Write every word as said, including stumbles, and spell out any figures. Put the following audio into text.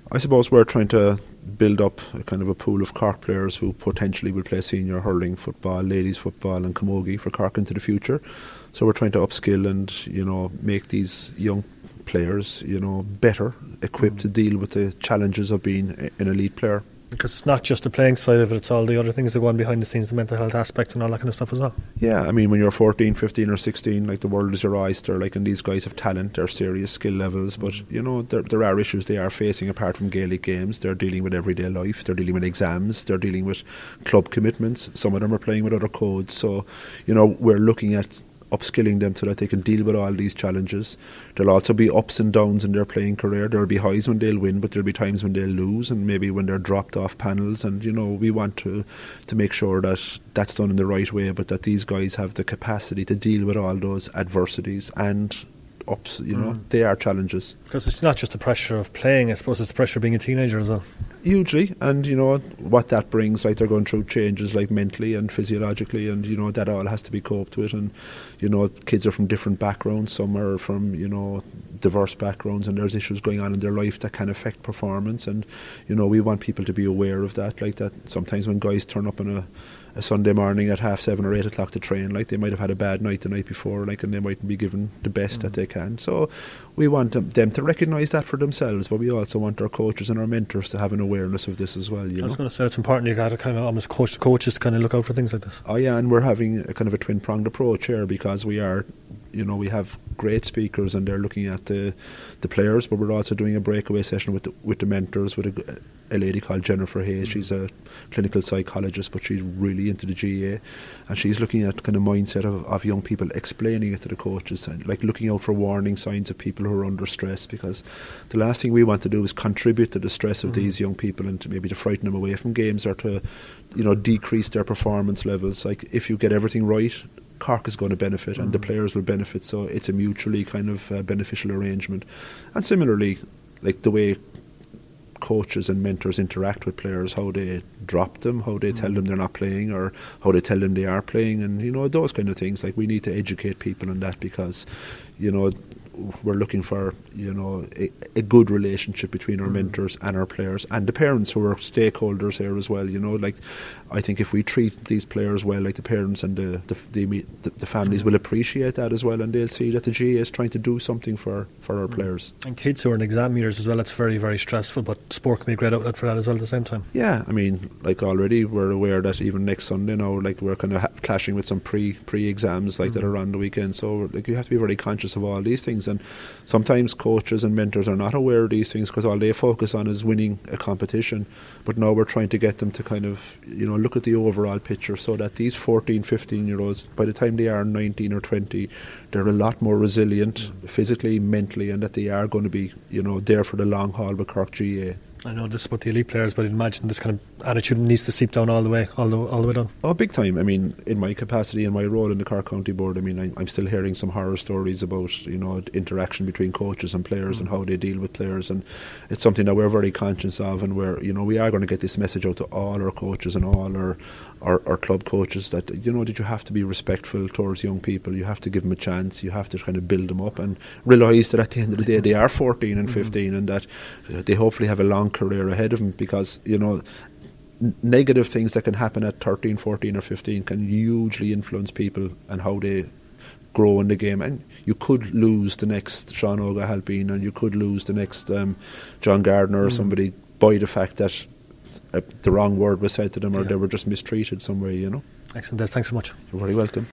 I suppose we're trying to build up a kind of a pool of Cork players who potentially will play senior hurling, football, ladies football and camogie for Cork into the future. So we're trying to upskill and, you know, make these young players, you know, better equipped mm. to deal with the challenges of being an elite player. Because it's not just the playing side of it, it's all the other things that go on behind the scenes, the mental health aspects and all that kind of stuff as well. Yeah, I mean, when you're fourteen, fifteen or sixteen, like, the world is your oyster, like, and these guys have talent, they're serious skill levels, but, you know, there, there are issues they are facing apart from Gaelic games. They're dealing with everyday life, they're dealing with exams, they're dealing with club commitments. Some of them are playing with other codes. So, you know, we're looking at upskilling them so that they can deal with all these challenges. There'll also be ups and downs in their playing career. There'll be highs when they'll win, but there'll be times when they'll lose, and maybe when they're dropped off panels. And, you know, we want to to make sure that that's done in the right way, but that these guys have the capacity to deal with all those adversities and ups, you know, mm. they are challenges. Because it's not just the pressure of playing, I suppose it's the pressure of being a teenager as well. Hugely, and, you know, what that brings, like, they're going through changes, like, mentally and physiologically, and, you know, that all has to be coped with. And, you know, kids are from different backgrounds. Some are from, you know, diverse backgrounds, and there's issues going on in their life that can affect performance. And, you know, we want people to be aware of that, like, that sometimes when guys turn up on a a Sunday morning at half seven or eight o'clock to train, like, they might have had a bad night the night before, like, and they mightn't be given the best mm. that they can. So we want them, them to recognise that for themselves, but we also want our coaches and our mentors to have an awareness of this as well. You I was know? going to say it's important you got to kind of almost coach the coaches to kind of look out for things like this. Oh yeah, and we're having a kind of a twin pronged approach here, because we are, you know, we have great speakers and they're looking at the the players, but we're also doing a breakaway session with the, with the mentors with a, a lady called Jennifer Hayes. She's a clinical psychologist, but she's really into the G A A, and she's looking at kind of mindset of, of young people, explaining it to the coaches, and, like, looking out for warning signs of people who are under stress, because the last thing we want to do is contribute to the stress of mm-hmm. these young people, and to maybe to frighten them away from games, or to, you know, decrease their performance levels. Like, if you get everything right, Cork is going to benefit mm-hmm. and the players will benefit, so it's a mutually kind of uh, beneficial arrangement. And similarly, like, the way coaches and mentors interact with players, how they drop them, how they mm-hmm. tell them they're not playing, or how they tell them they are playing, and, you know, those kind of things. Like, we need to educate people on that, because, you know, we're looking for, you know, a, a good relationship between our mm. mentors and our players, and the parents who are stakeholders here as well. You know, like, I think if we treat these players well, like, the parents and the the, the, the families mm. will appreciate that as well, and they'll see that the G A A is trying to do something for, for our mm. players. And kids who are in exam years as well, it's very, very stressful, but sport can be a great outlet for that as well at the same time. Yeah, I mean, like, already we're aware that even next Sunday now, like, we're kind of ha- clashing with some pre, pre-exams, like, mm. that are on the weekend, so, like, you have to be very conscious of all these things. And sometimes coaches and mentors are not aware of these things, because all they focus on is winning a competition. But now we're trying to get them to kind of, you know, look at the overall picture, so that these fourteen, fifteen year olds, by the time they are nineteen or twenty, they're a lot more resilient mm. physically, mentally, and that they are going to be, you know, there for the long haul with Cork G A A. I know this is about the elite players, but I'd imagine this kind of attitude needs to seep down all the way, all the, all the way down. Oh, big time. I mean, in my capacity, in my role in the Cork County Board, I mean, I, I'm still hearing some horror stories about, you know, interaction between coaches and players mm. and how they deal with players, and it's something that we're very conscious of, and we're, you know, we are going to get this message out to all our coaches and all our, our, our club coaches that, you know, that you have to be respectful towards young people. You have to give them a chance. You have to kind of build them up, and realise that at the end of the day they are fourteen and fifteen mm. and that they hopefully have a long career ahead of them, because, you know, n- negative things that can happen at thirteen, fourteen or fifteen can hugely influence people and how they grow in the game. And you could lose the next Sean O'Halpine, and you could lose the next um, John Gardner or mm. somebody by the fact that uh, the wrong word was said to them, or yeah. they were just mistreated some way, you know. Excellent, Des, thanks so much. You're very welcome.